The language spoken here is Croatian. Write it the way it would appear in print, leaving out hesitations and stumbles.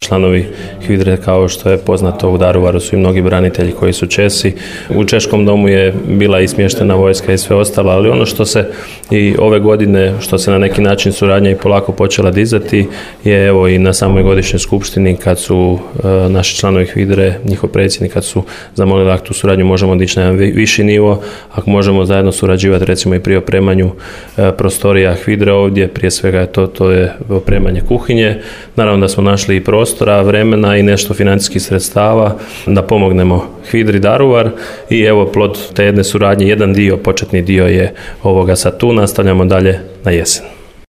Članovi HVIDRE, kao što je poznato, u Daruvaru su i mnogi branitelji koji su Česi. U Češkom domu je bila i smještena vojska i sve ostalo, ali ono što se i ove godine, što se na neki način suradnja i polako počela dizati, je evo i na samoj godišnjoj skupštini kad su naši članovi HVIDRE, njihov predsjednik, kad su zamolili ako tu suradnju možemo dići na jedan viši nivo, ako možemo zajedno surađivati recimo i pri opremanju prostorija HVIDRE ovdje, prije svega to je opremanje kuhinje. Naravno da smo našli i prostora, vremena i nešto financijskih sredstava da pomognemo HVIDRI Daruvar i evo plod te jedne suradnje, jedan dio, početni dio je ovoga sad tu, nastavljamo dalje na jesen.